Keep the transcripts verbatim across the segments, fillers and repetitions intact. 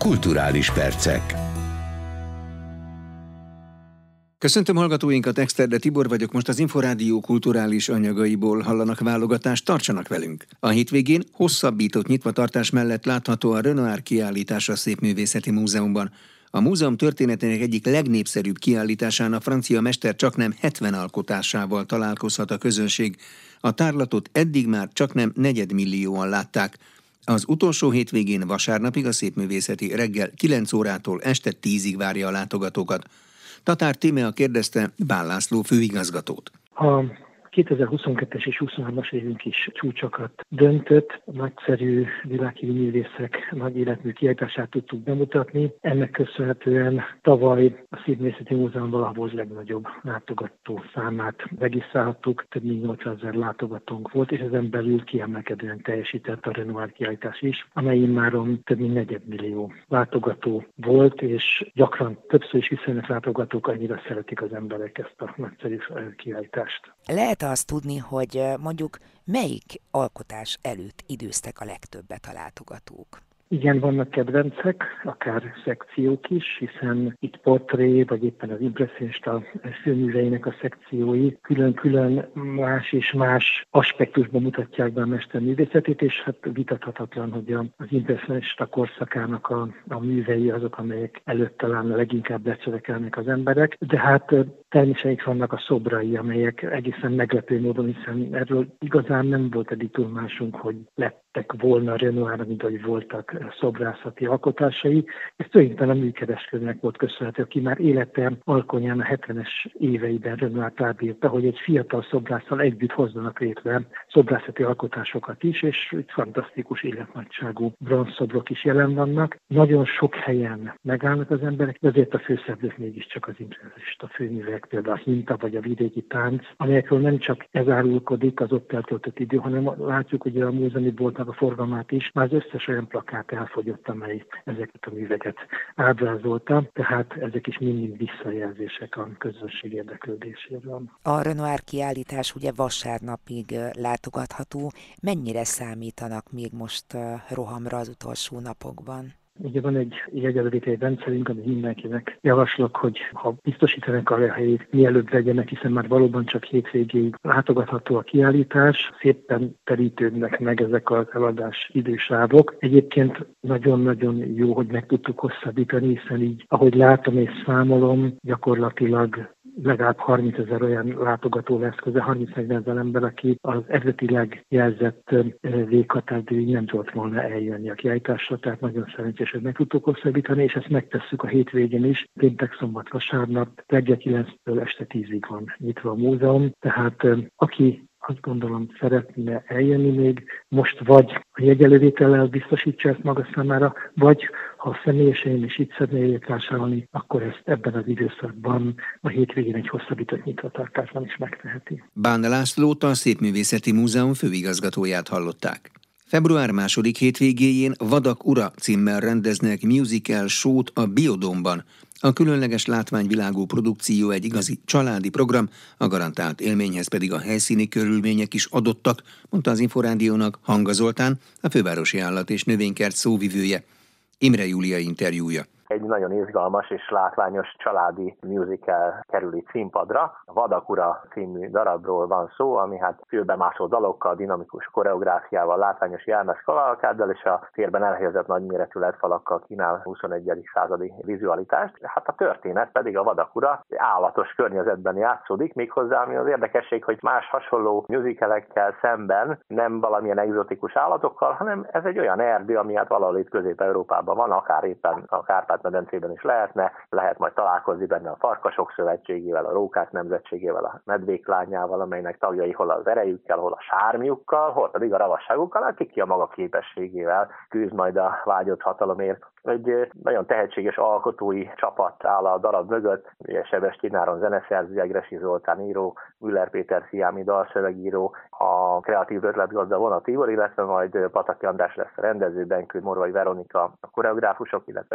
Kulturális percek. Köszöntöm hallgatóinkat, Exterde Tibor vagyok, most az Inforádió kulturális anyagaiból hallanak válogatást, tartsanak velünk! A hétvégén hosszabbított nyitvatartás mellett látható a Renoir kiállítás a Szépművészeti Múzeumban. A múzeum történetének egyik legnépszerűbb kiállításán a francia mester csaknem hetven alkotásával találkozhat a közönség. A tárlatot eddig már csaknem negyedmillióan látták. Az utolsó hétvégén vasárnapig a Szépművészeti reggel kilenc órától este tízig várja a látogatókat. Tatár Tímea kérdezte Bán László főigazgatót. A kétezer-huszonkettes és huszonhármas évünk is csúcsokat döntött, nagyszerű világhírű művészek nagy életmű kiállítását tudtuk bemutatni. Ennek köszönhetően tavaly a Szépművészeti Múzeum valahol legnagyobb látogató számát regisztrálhattuk, több mint nyolcvanezer látogatónk volt, és ezen belül kiemelkedően teljesített a Renoir kiállítás is, amely immáron több mint negyedmillió látogató volt, és gyakran többször is visszajönnek látogatók, annyira szeretik az emberek ezt a nagyszerű kiállítást. Lehet azt tudni, hogy mondjuk melyik alkotás előtt időztek a legtöbbet a látogatók? Igen, vannak kedvencek, akár szekciók is, hiszen itt portré, vagy éppen az impresszionista főműveinek a szekciói külön-külön más és más aspektusban mutatják be a mesterművészetét, és hát vitathatatlan, hogy az impresszionista korszakának a, a művei azok, amelyek előtt talán leginkább lecsövekelnek az emberek, de hát természetesen vannak a szobrai, amelyek egészen meglepő módon, hiszen erről igazán nem volt eddig tudomásunk, hogy lettek volna Renoirra, mint ahogy voltak szobrászati alkotásai. Ez tulajdonképpen a műkereskedőnek volt köszönhető, aki már élete alkonyán a hetvenes éveiben Renoirt ábírta, hogy egy fiatal szobrásszal együtt hozzanak létre szobrászati alkotásokat is, és itt fantasztikus életnagyságú bronzszobrok is jelen vannak. Nagyon sok helyen megállnak az emberek, de azért a főszereplők mégiscsak az impresszionista főművek, például a hinta vagy a vidéki tánc, amelyekről nem csak ez árulkodik az ott eltöltött idő, hanem látjuk, hogy a múzeumi boltnak a forgalmát is, már az összes olyan plakát elfogyott, amely ezeket a műveket ábrázolta, tehát ezek is mind visszajelzések a közönség érdeklődéséről. A Renoir kiállítás ugye vasárnapig látogatható. Mennyire számítanak még most rohamra az utolsó napokban? Ugye van egy jegyelővételi rendszerünk, ami mindenkinek javaslok, hogy ha biztosítanak a helyét, mielőbb vegyenek, hiszen már valóban csak hétvégéig látogatható a kiállítás, szépen terítődnek meg ezek az eladás idősávok. Egyébként nagyon-nagyon jó, hogy meg tudtuk hosszabbítani, hiszen így, ahogy látom és számolom, gyakorlatilag legalább harmincezer olyan látogató lesz közel, harminc-negyven ember, aki az eredetileg jelzett véghatáridőig nem tudott volna eljönni a kiállításra, tehát nagyon szerencsés, hogy meg tudtuk hosszabbítani, és ezt megtesszük a hétvégén is. Péntek, szombat, vasárnap, reggel kilenctől este tízig van nyitva a múzeum, tehát aki azt gondolom szeretne eljönni még, most vagy a jegyelővétellel biztosítsa ezt maga számára, vagy ha személyesen is itt szeretné vásárolni, akkor ezt ebben az időszakban a hétvégén egy hosszabbított nyitvatartásban is megteheti. Bán Lászlót, a Szépművészeti Múzeum főigazgatóját hallották. Február második hétvégéjén Vadak ura címmel rendeznek musical show-t a Biodómban. A különleges látványvilágú produkció egy igazi családi program, a garantált élményhez pedig a helyszíni körülmények is adottak, mondta az Inforádiónak Hanga Zoltán, a Fővárosi Állat- és Növénykert szóvivője. Imre Júlia interjúja. Egy nagyon izgalmas és látványos családi musical kerül itt színpadra. A Vadak ura című darabról van szó, ami hát fülbemászó dalokkal, dinamikus koreográfiával, látványos jelmez kavalkáddal és a térben elhelyezett nagyméretű ledfalakkal kínál huszonegyedik századi vizualitást. Hát a történet pedig a Vadak ura állatos környezetben játszódik, méghozzá ami az érdekesség, hogy más hasonló musicalekkel szemben nem valamilyen egzotikus állatokkal, hanem ez egy olyan erdő, ami hát valahol itt Közép-Európában van, akár éppen a Kárpát-medencében is lehetne, lehet majd találkozni benne a Farkasok Szövetségével, a Rókák Nemzetségével, a Medvék Lányával, amelynek tagjai hol az erejükkel, hol a sármjukkal, hol pedig a ravasságukkal, akik ki a maga képességével küzd majd a vágyott hatalomért. Egy nagyon tehetséges alkotói csapat áll a darab mögött, ugye Sebestyén Áron zeneszerző, Egressy Zoltán író, Müller Péter Sziámi dalszövegíró, a kreatív ötletgazda Vona Tibor, illetve majd Pataki András lesz a rendező, Benkő Morvai Veronika a koreográfusok, illetve Zséli Csilla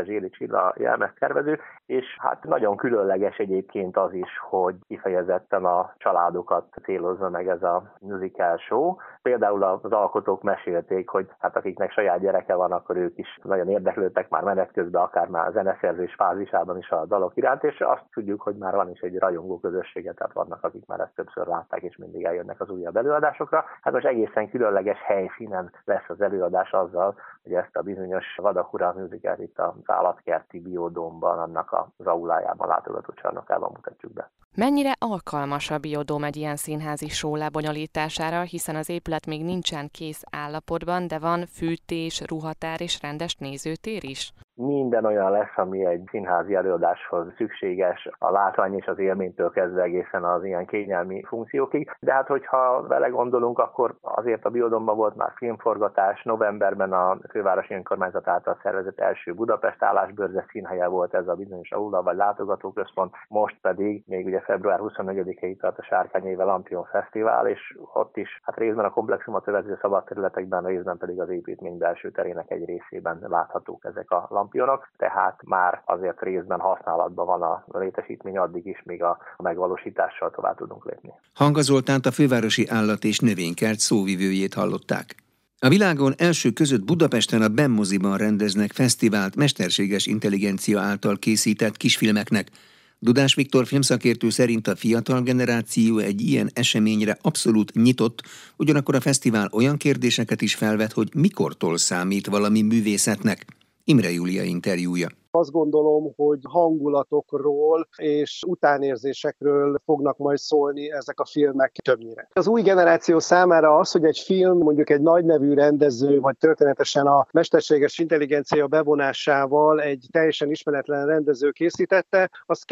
Attila jelmeztervező, és hát nagyon különleges egyébként az is, hogy kifejezetten a családokat célozza meg ez a musical show. Például az alkotók mesélték, hogy hát akiknek saját gyereke van, akkor ők is nagyon érdeklődtek már menet közben, akár már a zeneszerzés fázisában is a dalok iránt, és azt tudjuk, hogy már van is egy rajongó közössége, tehát vannak, akik már ezt többször látták, és mindig eljönnek az újabb előadásokra. Hát most egészen különleges helyszínen lesz az előadás azzal, hogy ezt a bizonyos Vadakura musicalt itt az Állatkerti Biodómban, annak az aulájában, látogatócsarnokában mutatjuk be. Mennyire alkalmas a Biodóm egy ilyen színházi show lebonyolítására, hiszen az épület még nincsen kész állapotban, de van fűtés, ruhatár és rendes nézőtér is? Minden olyan lesz, ami egy színházi előadáshoz szükséges, a látvány és az élménytől kezdve egészen az ilyen kényelmi funkciókig. De hát, hogyha vele gondolunk, akkor azért a Biodómban volt már filmforgatás, novemberben a fővárosi önkormányzat által szervezett első Budapest állásbőrze színhelye volt ez a bizonyos aula vagy látogatóközpont, most pedig még ugye február huszonnegyedikéig tart a Sárkányéve Lampion Fesztivál, és ott is hát részben a komplexumot övező szabad területekben, részben pedig az építmény belső terének egy részében láthatók ezek a lampionok, tehát már azért részben használatban van a létesítmény addig is, míg a megvalósítással tovább tudunk lépni. Hanga Zoltánt, a Fővárosi Állat- és Növénykert szóvivőjét hallották. A világon első között Budapesten a Bemmoziban rendeznek fesztivált mesterséges intelligencia által készített kisfilmeknek. Dudás Viktor filmszakértő szerint a fiatal generáció egy ilyen eseményre abszolút nyitott, ugyanakkor a fesztivál olyan kérdéseket is felvet, hogy mikortól számít valami művészetnek. Imre Júlia interjúja. Azt gondolom, hogy hangulatokról és utánérzésekről fognak majd szólni ezek a filmek többnyire. Az új generáció számára az, hogy egy film mondjuk egy nagy nevű rendező, vagy történetesen a mesterséges intelligencia bevonásával egy teljesen ismeretlen rendező készítette, az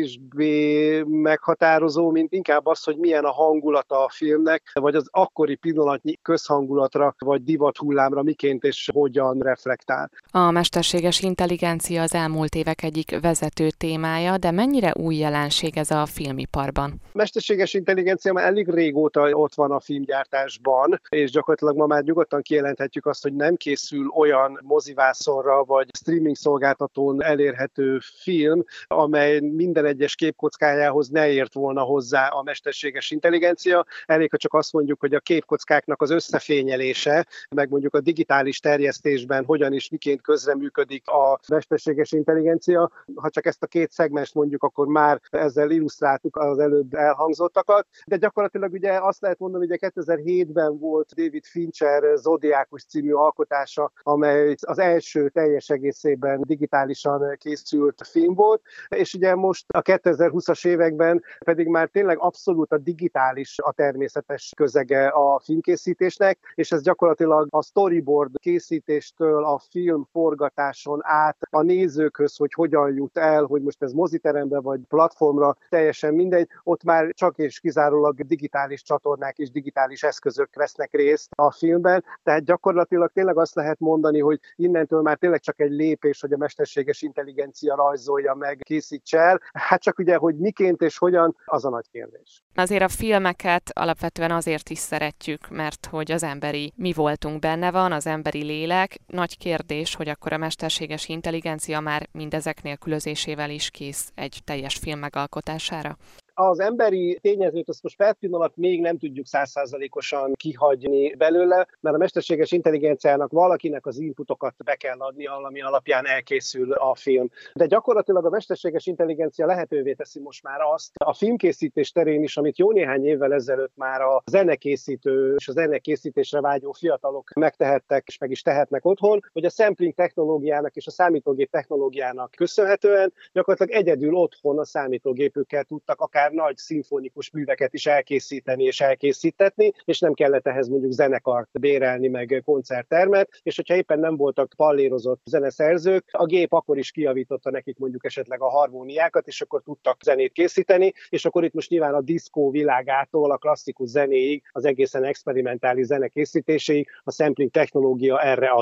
kevésbé meghatározó, mint inkább az, hogy milyen a hangulata a filmnek, vagy az akkori pillanatnyi közhangulatra, vagy divathullámra miként és hogyan reflektál. A mesterséges intelligencia az elmúlt évek egyik vezető témája, de mennyire új jelenség ez a filmiparban? A mesterséges intelligencia már elég régóta ott van a filmgyártásban, és gyakorlatilag ma már nyugodtan kijelenthetjük azt, hogy nem készül olyan mozivászonra vagy streaming szolgáltatón elérhető film, amely minden egyes képkockájához ne ért volna hozzá a mesterséges intelligencia. Elég, ha csak azt mondjuk, hogy a képkockáknak az összefényelése, meg mondjuk a digitális terjesztésben hogyan is miként közreműködik a mesterséges intelligencia. Ha csak ezt a két szegmest mondjuk, akkor már ezzel illusztráltuk az előbb elhangzottakat. De gyakorlatilag ugye azt lehet mondani, hogy kétezer-hétben volt David Fincher Zodiákus című alkotása, amely az első teljes egészében digitálisan készült film volt, és ugye most a kétezer-húszas években pedig már tényleg abszolút a digitális a természetes közege a filmkészítésnek, és ez gyakorlatilag a storyboard készítéstől a film forgatáson át a nézőkhöz, hogy hogyan jut el, hogy most ez moziterembe vagy platformra, teljesen mindegy, ott már csak és kizárólag digitális csatornák és digitális eszközök vesznek részt a filmben, tehát gyakorlatilag tényleg azt lehet mondani, hogy innentől már tényleg csak egy lépés, hogy a mesterséges intelligencia rajzolja meg, készítse el. Hát csak ugye, hogy miként és hogyan, az a nagy kérdés. Azért a filmeket alapvetően azért is szeretjük, mert hogy az emberi mi voltunk benne van, az emberi lélek. Nagy kérdés, hogy akkor a mesterséges intelligencia már mindezek nélkülözésével is kész egy teljes film megalkotására. Az emberi tényezőt azt most per pillanat még nem tudjuk száz százalékosan kihagyni belőle, mert a mesterséges intelligenciának valakinek az inputokat be kell adni, ami alapján elkészül a film. De gyakorlatilag a mesterséges intelligencia lehetővé teszi most már azt a filmkészítés terén is, amit jó néhány évvel ezelőtt már a zenekészítő és a zenekészítésre vágyó fiatalok megtehettek és meg is tehetnek otthon, hogy a sampling technológiának és a számítógép technológiának köszönhetően gyakorlatilag egyedül otthon a számítógépükkel tudtak akár nagy szimfonikus műveket is elkészíteni és elkészítetni, és nem kellett ehhez mondjuk zenekart bérelni, meg koncerttermet, és hogyha éppen nem voltak pallérozott zeneszerzők, a gép akkor is kijavította nekik mondjuk esetleg a harmóniákat, és akkor tudtak zenét készíteni, és akkor itt most nyilván a diszkó világától a klasszikus zenéig, az egészen experimentális zene készítéséig a sampling technológia erre adott.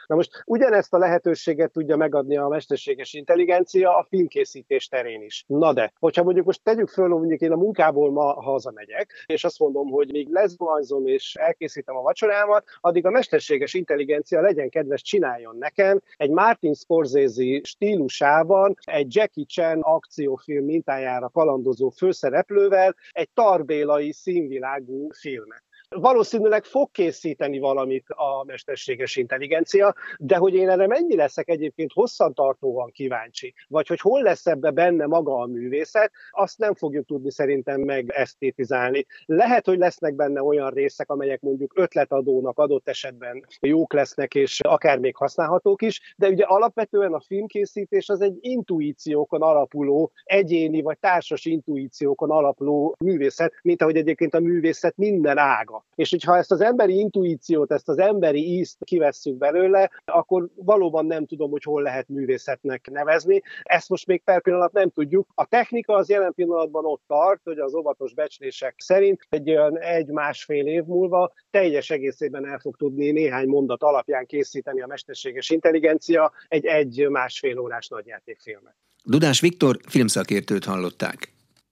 Na most ugyanezt a lehetőséget tudja megadni a mesterséges intelligencia a filmkészítés terén is. Na de, hogyha mondjuk most tegyük föl, mondjuk én a munkából ma hazamegyek, és azt mondom, hogy még lezuhanyzom és elkészítem a vacsorámat, addig a mesterséges intelligencia legyen kedves, csináljon nekem egy Martin Scorsese stílusában egy Jackie Chan akciófilm mintájára kalandozó főszereplővel egy tarbélai színvilágú filmet. Valószínűleg fog készíteni valamit a mesterséges intelligencia, de hogy én erre mennyi leszek egyébként hosszantartóan kíváncsi, vagy hogy hol lesz ebbe benne maga a művészet, azt nem fogjuk tudni szerintem meg esztétizálni. Lehet, hogy lesznek benne olyan részek, amelyek mondjuk ötletadónak adott esetben jók lesznek, és akár még használhatók is, de ugye alapvetően a filmkészítés az egy intuíciókon alapuló, egyéni vagy társas intuíciókon alapuló művészet, mint ahogy egyébként a művészet minden ága. És hogyha ezt az emberi intuíciót, ezt az emberi ízt kivesszük belőle, akkor valóban nem tudom, hogy hol lehet művészetnek nevezni. Ezt most még per pillanat nem tudjuk. A technika az jelen pillanatban ott tart, hogy az óvatos becslések szerint egy olyan egy-másfél év múlva teljes egészében el fog tudni néhány mondat alapján készíteni a mesterséges intelligencia egy egy-másfél órás nagyjátékfilmet. Dudás Viktor filmszakértőt hallották.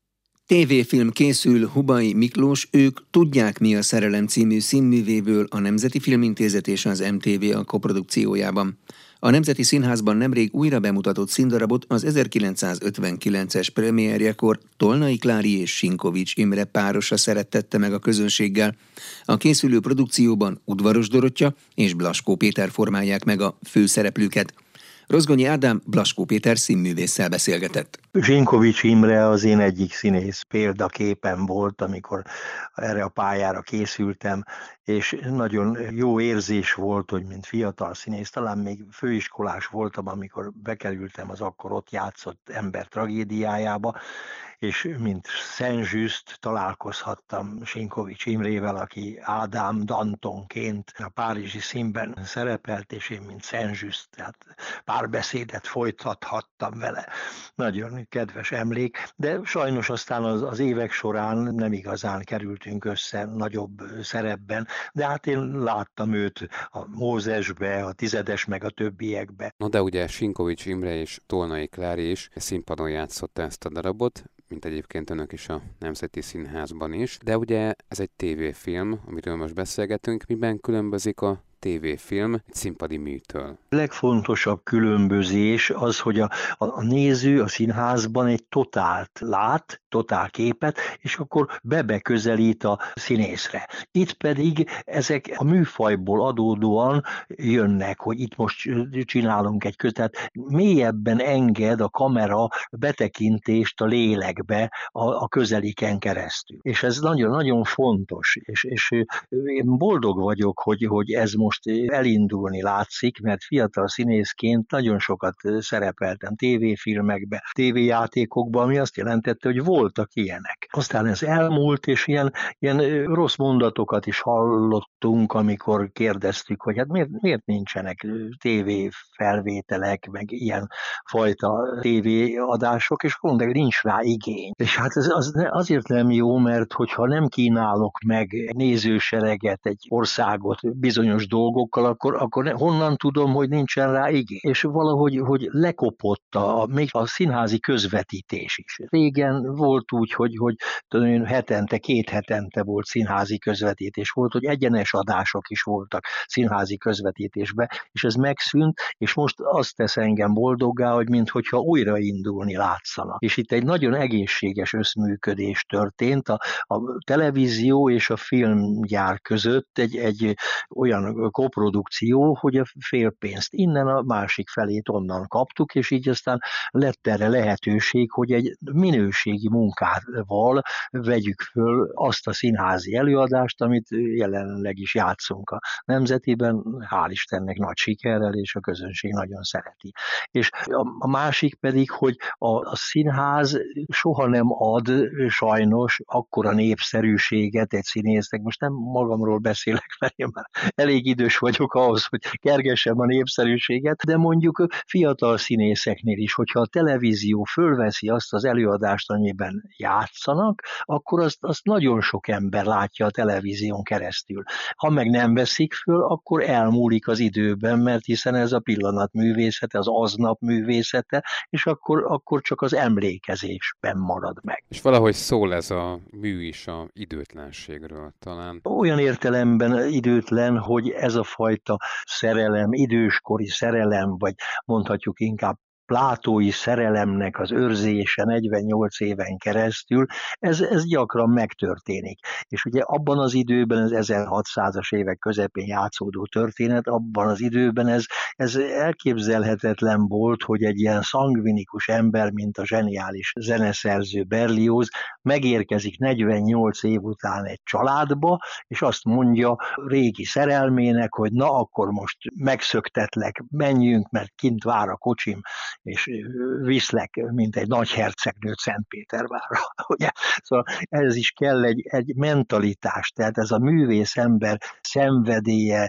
Tévéfilm készül Hubay Miklós, ők Tudják, mi a szerelem című színművéből a Nemzeti Filmintézet és az em té vé a koprodukciójában. A Nemzeti Színházban nemrég újra bemutatott színdarabot az ezerkilencszázötvenkilences premierjekor Tolnai Klári és Sinkovics Imre párosa szerettette meg a közönséggel. A készülő produkcióban Udvaros Dorottya és Blaskó Péter formálják meg a főszereplőket. Rozgonyi Ádám Blaskó Péter színművésszel beszélgetett. Sinkovics Imre az én egyik színész példaképen volt, amikor erre a pályára készültem, és nagyon jó érzés volt, hogy mint fiatal színész, talán még főiskolás voltam, amikor bekerültem az akkor ott játszott ember tragédiájába, és mint Saint-Just találkozhattam Sinkovics Imrével, aki Ádám Dantonként a párizsi színben szerepelt, és én mint Saint-Just, tehát párbeszédet folytathattam vele. Nagyon kedves emlék, de sajnos aztán az, az évek során nem igazán kerültünk össze nagyobb szerepben, de hát én láttam őt a Mózesbe, a Tizedes meg a többiekbe. No de ugye Sinkovics Imre és Tolnai Klári is színpadon játszotta ezt a darabot, mint egyébként önök is a Nemzeti Színházban is, de ugye ez egy tévéfilm, amiről most beszélgetünk, miben különbözik a tévéfilm egy színpadi műtől? A legfontosabb különbözés az, hogy a, a, a néző a színházban egy totált lát, totál képet, és akkor bebeközelít a színészre. Itt pedig ezek a műfajból adódóan jönnek, hogy itt most csinálunk egy kötet, mélyebben enged a kamera betekintést a lélekbe a, a közeliken keresztül. És ez nagyon-nagyon fontos, és, és én boldog vagyok, hogy, hogy ez most elindulni látszik, mert fiatal színészként nagyon sokat szerepeltem tévéfilmekbe, tévéjátékokban, ami azt jelentette, hogy voltak ilyenek. Aztán ez elmúlt, és ilyen, ilyen rossz mondatokat is hallottunk, amikor kérdeztük, hogy hát miért, miért nincsenek tévéfelvételek, meg ilyen fajta tévéadások, és mondták, hogy nincs rá igény. És hát ez az, azért nem jó, mert hogyha nem kínálok meg nézősereget, egy országot bizonyos dolgokkal, akkor, akkor honnan tudom, hogy nincsen rá igény. És valahogy hogy lekopott a, még a színházi közvetítés is. Régen volt úgy, hogy, hogy tudom, hetente, két hetente volt színházi közvetítés, volt, hogy egyenes adások is voltak színházi közvetítésben, és ez megszűnt, és most azt tesz engem boldoggá, hogy minthogyha újraindulni látszana. És itt egy nagyon egészséges összműködés történt a, a televízió és a filmgyár között egy, egy olyan koprodukció, hogy a félpénzt innen, a másik felét onnan kaptuk, és így aztán lett erre lehetőség, hogy egy minőségi munkával vegyük föl azt a színházi előadást, amit jelenleg is játszunk a Nemzetiben, hál' Istennek nagy sikerrel, és a közönség nagyon szereti. És a másik pedig, hogy a, a színház soha nem ad sajnos akkora népszerűséget egy színésznek, most nem magamról beszélek, mert én már elég idős vagyok ahhoz, hogy kergessem a népszerűséget, de mondjuk fiatal színészeknél is, hogyha a televízió fölveszi azt az előadást, amiben filmben játszanak, akkor azt, azt nagyon sok ember látja a televízión keresztül. Ha meg nem veszik föl, akkor elmúlik az időben, mert hiszen ez a pillanat művészete, az aznap művészete, és akkor, akkor csak az emlékezésben marad meg. És valahogy szól ez a mű is a időtlenségről talán. Olyan értelemben időtlen, hogy ez a fajta szerelem, időskori szerelem, vagy mondhatjuk inkább plátói szerelemnek az őrzése negyvennyolc éven keresztül, ez, ez gyakran megtörténik. És ugye abban az időben, az ezerhatszázas évek közepén játszódó történet, abban az időben ez, ez elképzelhetetlen volt, hogy egy ilyen szangvinikus ember, mint a zseniális zeneszerző Berlioz, megérkezik negyvennyolc év után egy családba, és azt mondja régi szerelmének, hogy na akkor most megszöktetlek, menjünk, mert kint vár a kocsim, és viszlek, mint egy nagyhercegnőt Szentpétervárra. Ugye? Szóval ez is kell egy, egy mentalitás, tehát ez a művész ember szenvedélye,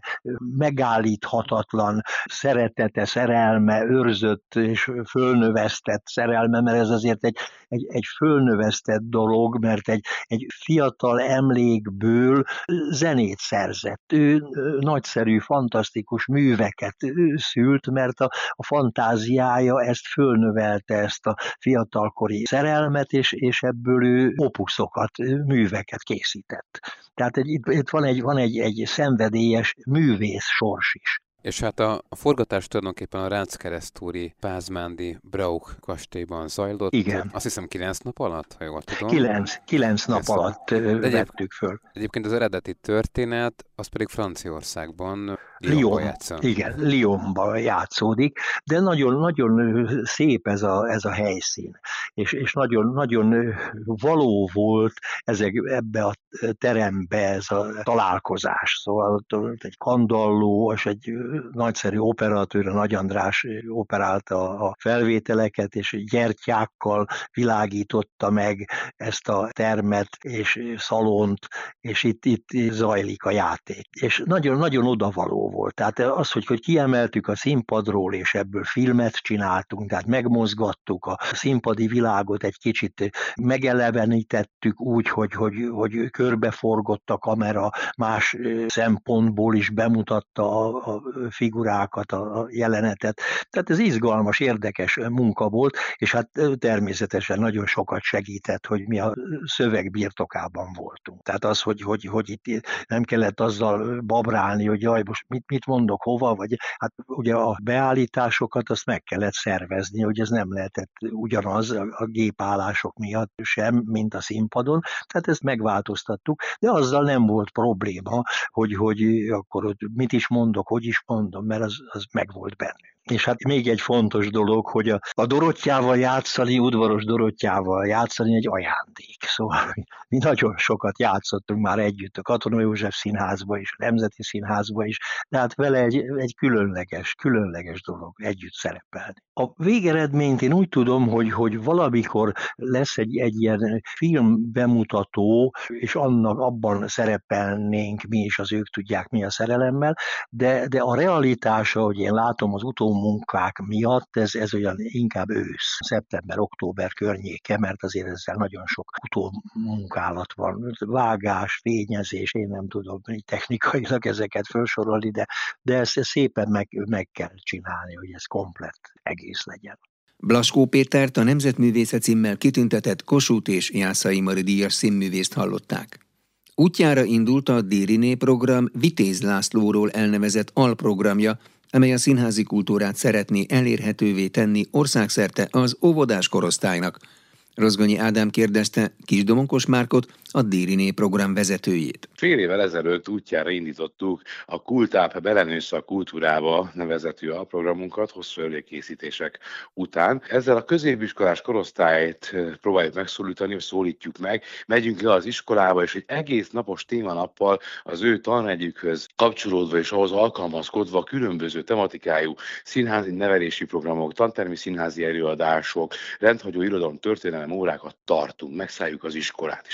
megállíthatatlan szeretete, szerelme, őrzött és fölnövesztett szerelme, mert ez azért egy, egy, egy fölnövesztett dolog, mert egy, egy fiatal emlékből zenét szerzett. Ő nagyszerű, fantasztikus műveket szült, mert a, a fantáziája ezt fölnövelte, ezt a fiatalkori szerelmet, és, és ebből ő opuszokat, műveket készített. Tehát egy, itt, itt van, egy, van egy, egy szenvedélyes művész sors is. És hát a, a forgatás tulajdonképpen a Ráczkeresztúri Pázmándi Brauch kastélyban zajlott. Igen. Azt hiszem kilenc nap alatt, ha jól tudom. Kilenc, kilenc nap Ez alatt egyéb, vettük föl. Egyébként az eredeti történet, az pedig Franciaországban, Lyonban játszol. Igen, Lyonban játszódik, de nagyon-nagyon szép ez a, ez a helyszín, és, és nagyon, nagyon való volt ezek, ebbe a terembe ez a találkozás. Szóval egy kandalló, és egy nagyszerű operatőr, a Nagy András operálta a felvételeket, és gyertyákkal világította meg ezt a termet és szalont, és itt, itt zajlik a játék. És nagyon-nagyon odavaló volt. Tehát az, hogy, hogy kiemeltük a színpadról, és ebből filmet csináltunk, tehát megmozgattuk a színpadi világot, egy kicsit megelevenítettük úgy, hogy, hogy, hogy körbeforgott a kamera, más szempontból is bemutatta a, a figurákat, a jelenetet. Tehát ez izgalmas, érdekes munka volt, és hát természetesen nagyon sokat segített, hogy mi a szöveg birtokában voltunk. Tehát az, hogy, hogy, hogy itt nem kellett azzal babrálni, hogy jaj, most mit, mit mondok, hova, vagy hát ugye a beállításokat azt meg kellett szervezni, hogy ez nem lehetett ugyanaz a gépállások miatt sem, mint a színpadon, tehát ezt megváltoztattuk, de azzal nem volt probléma, hogy, hogy akkor mit is mondok, hogy is mondom, mert az, az megvolt bennünk. És hát még egy fontos dolog, hogy a, a Dorottyával játszani, udvaros Dorottyával játszani egy ajándék. Szóval mi nagyon sokat játszottunk már együtt a Katona József Színházba is, a Nemzeti Színházba is, de hát vele egy, egy különleges, különleges dolog együtt szerepelni. A végeredményt én úgy tudom, hogy, hogy valamikor lesz egy, egy ilyen film bemutató, és annak abban szerepelnénk mi is, az ők tudják mi a szerelemmel, de, de a realitása, hogy én látom az utómunkák miatt, ez, ez olyan inkább ősz, szeptember-október környéke, mert azért ezzel nagyon sok utómunkálat van. Vágás, fényezés, én nem tudom technikailag ezeket felsorolni, de, de ezt, ezt szépen meg, meg kell csinálni, hogy ez komplett egész legyen. Blaskó Pétert, a Nemzetművésze címmel kitüntetett Kossuth és Jászai Mari díjas színművészt hallották. Útjára indult a Dériné program Vitéz Lászlóról elnevezett alprogramja, amely a színházi kultúrát szeretné elérhetővé tenni országszerte az óvodás korosztálynak. Rozgonyi Ádám kérdezte Kisdomonkos Márkot, a Dériné program vezetőjét. Fél évvel ezelőtt útjára indítottuk a Kultáp belenősz a kultúrába nevezetű alprogramunkat hosszú előkészítések után. Ezzel a középiskolás korosztályt próbáljuk megszólítani, hogy szólítjuk meg. Megyünk le az iskolába, és egy egész napos témanappal az ő tanrendjükhöz kapcsolódva és ahhoz alkalmazkodva különböző tematikájú színházi nevelési programok, tantermi színházi előadások, rendhagyó irodalom történelem órákat tartunk, megszálljuk az iskolát, és remek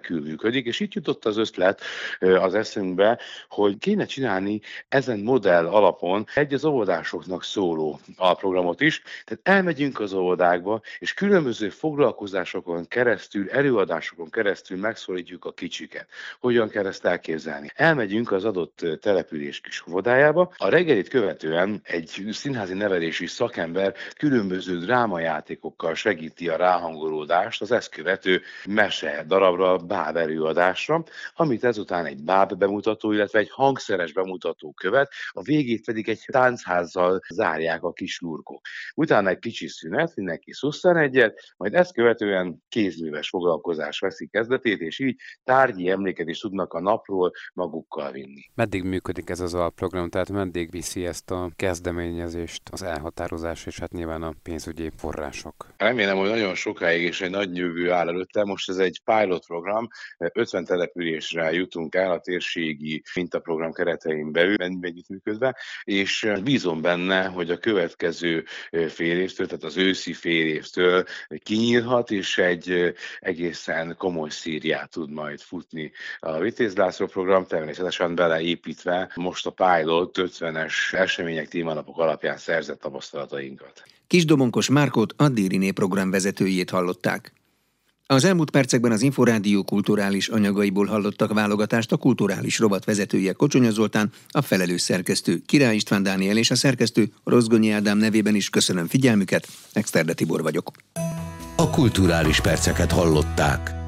remekül működik, és itt jutott az ötlet az eszünkbe, hogy kéne csinálni ezen modell alapon egy az óvodásoknak szóló alprogramot is, tehát elmegyünk az óvodákba, és különböző foglalkozásokon keresztül, előadásokon keresztül megszólítjuk a kicsiket. Hogyan kell ezt elképzelni? Elmegyünk az adott település kis óvodájába, a reggelit követően egy színházi nevelési szakember különböző drámajátékokkal segíti a ráhangolódást az ezt követő mese darabra, báb előadásra, amit ezután egy báb bemutató, illetve egy hangszeres bemutató követ, a végét pedig egy táncházzal zárják a kis lurkok. Utána egy kicsi szünet, mindenki szusszan egyet, majd ezt követően kézműves foglalkozás veszi kezdetét, és így tárgyi emléket is tudnak a napról magukkal vinni. Meddig működik ez az alprogram, tehát meddig viszi ezt a kezdeményezést, az elhatározás és hát nyilván a pénzügyi források? Remélem, hogy nagyon sokáig és egy nagy jövő áll előtte. Most ez egy pilot program, ötven településre jutunk el a térségi mintaprogram keretein belül, együttműködve, és bízom benne, hogy a következő fél évtől, tehát az őszi fél évtől kinyílhat, és egy egészen komoly szériát tud majd futni a Vitéz László program, természetesen beleépítve most a pilot ötvenes események, témanapok alapján szerzett tapasztalatainkat. Kisdomonkos Márkót, a Dériné program vezetőjét hallották. Az elmúlt percekben az Inforádió kulturális anyagaiból hallottak válogatást a kulturális rovat vezetője Kocsonya Zoltán, a felelős szerkesztő Király István Dániel és a szerkesztő Rozgonyi Ádám nevében is köszönöm figyelmüket, Exterde Tibor vagyok. A kulturális perceket hallották.